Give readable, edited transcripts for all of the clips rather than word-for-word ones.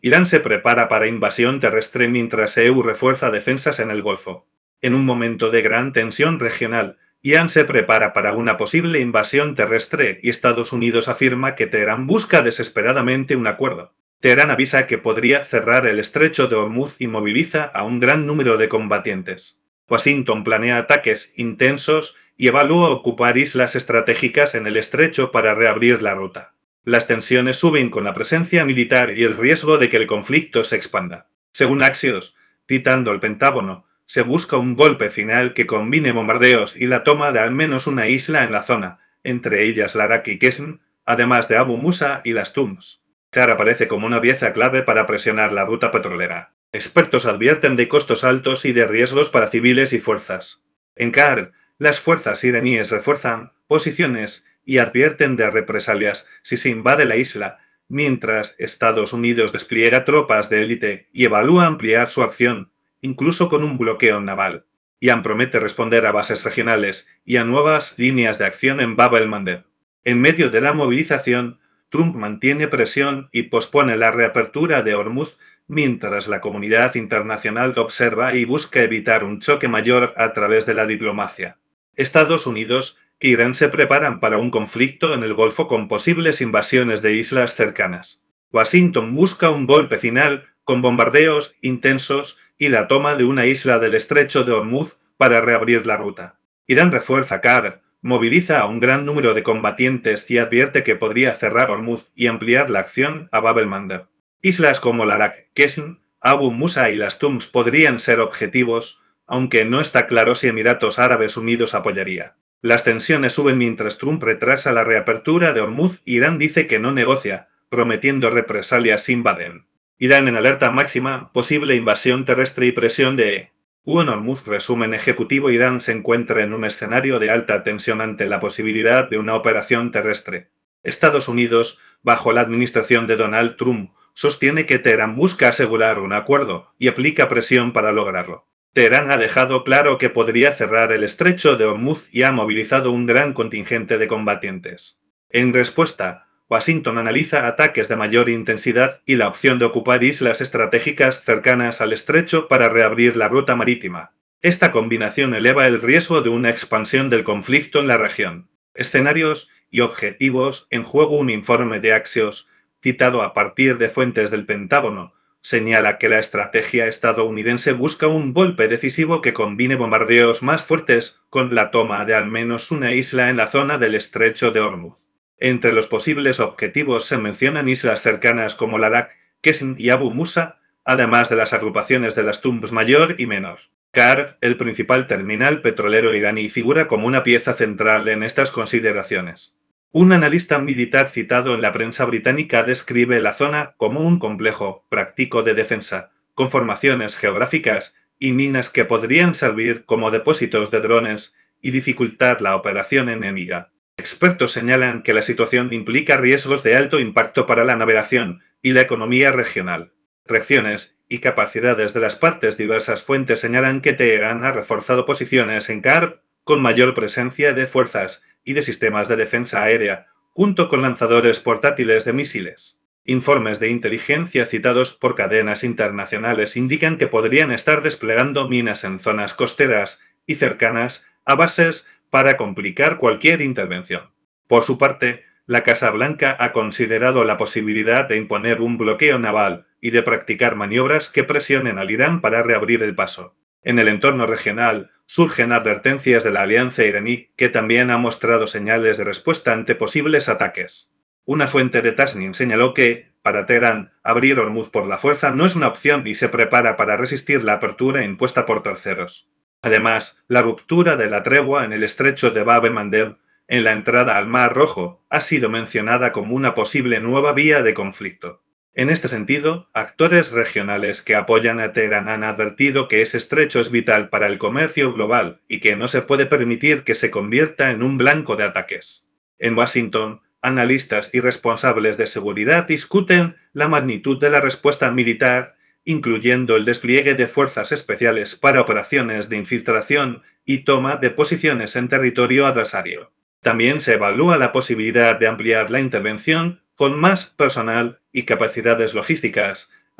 Irán se prepara para invasión terrestre mientras EU refuerza defensas en el Golfo. En un momento de gran tensión regional, Irán se prepara para una posible invasión terrestre y Estados Unidos afirma que Teherán busca desesperadamente un acuerdo. Teherán avisa que podría cerrar el estrecho de Hormuz y moviliza a un gran número de combatientes. Washington planea ataques intensos y evalúa ocupar islas estratégicas en el estrecho para reabrir la ruta. Las tensiones suben con la presencia militar y el riesgo de que el conflicto se expanda. Según Axios, citando el Pentágono, se busca un golpe final que combine bombardeos y la toma de al menos una isla en la zona, entre ellas Larak y Qeshm, además de Abu Musa y las Tums. Car aparece como una pieza clave para presionar la ruta petrolera. Expertos advierten de costos altos y de riesgos para civiles y fuerzas. En Car, las fuerzas iraníes refuerzan posiciones y advierten de represalias si se invade la isla, mientras Estados Unidos despliega tropas de élite y evalúa ampliar su acción, incluso con un bloqueo naval. Irán promete responder a bases regionales y a nuevas líneas de acción en Bab el-Mandeb. En medio de la movilización, Trump mantiene presión y pospone la reapertura de Hormuz, mientras la comunidad internacional observa y busca evitar un choque mayor a través de la diplomacia. Estados Unidos e Irán se preparan para un conflicto en el Golfo con posibles invasiones de islas cercanas. Washington busca un golpe final con bombardeos intensos y la toma de una isla del estrecho de Hormuz para reabrir la ruta. Irán refuerza Car, moviliza a un gran número de combatientes y advierte que podría cerrar Hormuz y ampliar la acción a Bab el-Mandeb. Islas como Larak, Qeshm, Abu Musa y las Tums podrían ser objetivos, aunque no está claro si Emiratos Árabes Unidos apoyaría. Las tensiones suben mientras Trump retrasa la reapertura de Hormuz y Irán dice que no negocia, prometiendo represalias si invaden. Irán en alerta máxima, posible invasión terrestre y presión de UN Hormuz. Resumen ejecutivo: Irán se encuentra en un escenario de alta tensión ante la posibilidad de una operación terrestre. Estados Unidos, bajo la administración de Donald Trump, sostiene que Teherán busca asegurar un acuerdo y aplica presión para lograrlo. Teherán ha dejado claro que podría cerrar el estrecho de Hormuz y ha movilizado un gran contingente de combatientes. En respuesta, Washington analiza ataques de mayor intensidad y la opción de ocupar islas estratégicas cercanas al estrecho para reabrir la ruta marítima. Esta combinación eleva el riesgo de una expansión del conflicto en la región. Escenarios y objetivos en juego. Un informe de Axios, citado a partir de fuentes del Pentágono, señala que la estrategia estadounidense busca un golpe decisivo que combine bombardeos más fuertes con la toma de al menos una isla en la zona del estrecho de Hormuz. Entre los posibles objetivos se mencionan islas cercanas como Larak, Qeshm y Abu Musa, además de las agrupaciones de las Tums mayor y menor. Car, el principal terminal petrolero iraní, figura como una pieza central en estas consideraciones. Un analista militar citado en la prensa británica describe la zona como un complejo práctico de defensa, con formaciones geográficas y minas que podrían servir como depósitos de drones y dificultar la operación enemiga. Expertos señalan que la situación implica riesgos de alto impacto para la navegación y la economía regional. Reacciones y capacidades de las partes. Diversas fuentes señalan que Teherán ha reforzado posiciones en Car con mayor presencia de fuerzas y de sistemas de defensa aérea, junto con lanzadores portátiles de misiles. Informes de inteligencia citados por cadenas internacionales indican que podrían estar desplegando minas en zonas costeras y cercanas a bases para complicar cualquier intervención. Por su parte, la Casa Blanca ha considerado la posibilidad de imponer un bloqueo naval y de practicar maniobras que presionen al Irán para reabrir el paso. En el entorno regional, surgen advertencias de la alianza iraní, que también ha mostrado señales de respuesta ante posibles ataques. Una fuente de Tasnim señaló que, para Teherán, abrir Hormuz por la fuerza no es una opción y se prepara para resistir la apertura impuesta por terceros. Además, la ruptura de la tregua en el estrecho de Bab el-Mandeb, en la entrada al Mar Rojo, ha sido mencionada como una posible nueva vía de conflicto. En este sentido, actores regionales que apoyan a Teherán han advertido que ese estrecho es vital para el comercio global y que no se puede permitir que se convierta en un blanco de ataques. En Washington, analistas y responsables de seguridad discuten la magnitud de la respuesta militar, incluyendo el despliegue de fuerzas especiales para operaciones de infiltración y toma de posiciones en territorio adversario. También se evalúa la posibilidad de ampliar la intervención con más personal y capacidades logísticas,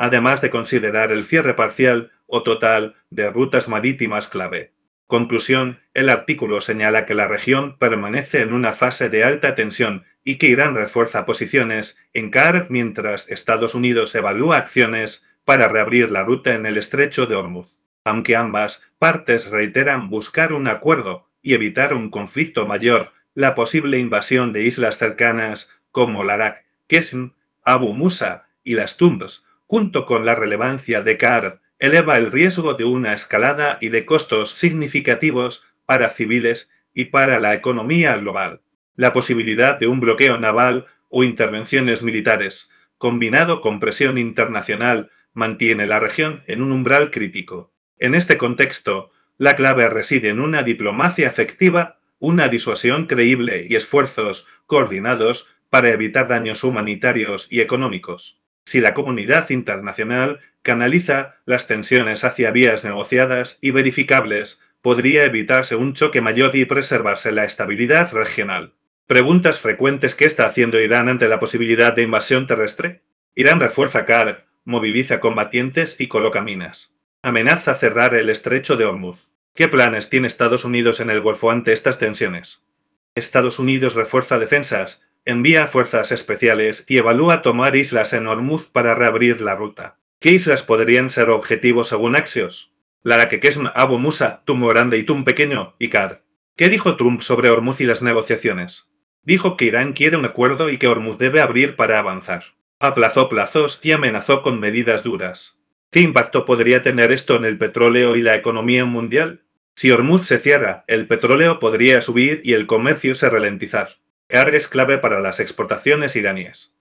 además de considerar el cierre parcial o total de rutas marítimas clave. Conclusión, el artículo señala que la región permanece en una fase de alta tensión y que Irán refuerza posiciones en CAR mientras Estados Unidos evalúa acciones para reabrir la ruta en el estrecho de Hormuz. Aunque ambas partes reiteran buscar un acuerdo y evitar un conflicto mayor, la posible invasión de islas cercanas como Larak, Qeshm, Abu Musa y las Tumbes, junto con la relevancia de CAR, eleva el riesgo de una escalada y de costos significativos para civiles y para la economía global. La posibilidad de un bloqueo naval o intervenciones militares, combinado con presión internacional, mantiene la región en un umbral crítico. En este contexto, la clave reside en una diplomacia efectiva, una disuasión creíble y esfuerzos coordinados para evitar daños humanitarios y económicos. Si la comunidad internacional canaliza las tensiones hacia vías negociadas y verificables, podría evitarse un choque mayor y preservarse la estabilidad regional. Preguntas frecuentes: ¿qué está haciendo Irán ante la posibilidad de invasión terrestre? Irán refuerza CAR, moviliza combatientes y coloca minas. Amenaza cerrar el estrecho de Hormuz. ¿Qué planes tiene Estados Unidos en el Golfo ante estas tensiones? Estados Unidos refuerza defensas, envía fuerzas especiales y evalúa tomar islas en Hormuz para reabrir la ruta. ¿Qué islas podrían ser objetivos según Axios? Larak, Qeshm, Abu Musa, Tum Grande y Tum Pequeño y CAR. ¿Qué dijo Trump sobre Hormuz y las negociaciones? Dijo que Irán quiere un acuerdo y que Hormuz debe abrir para avanzar. Aplazó plazos y amenazó con medidas duras. ¿Qué impacto podría tener esto en el petróleo y la economía mundial? Si Hormuz se cierra, el petróleo podría subir y el comercio se ralentizar. CAR es clave para las exportaciones iraníes.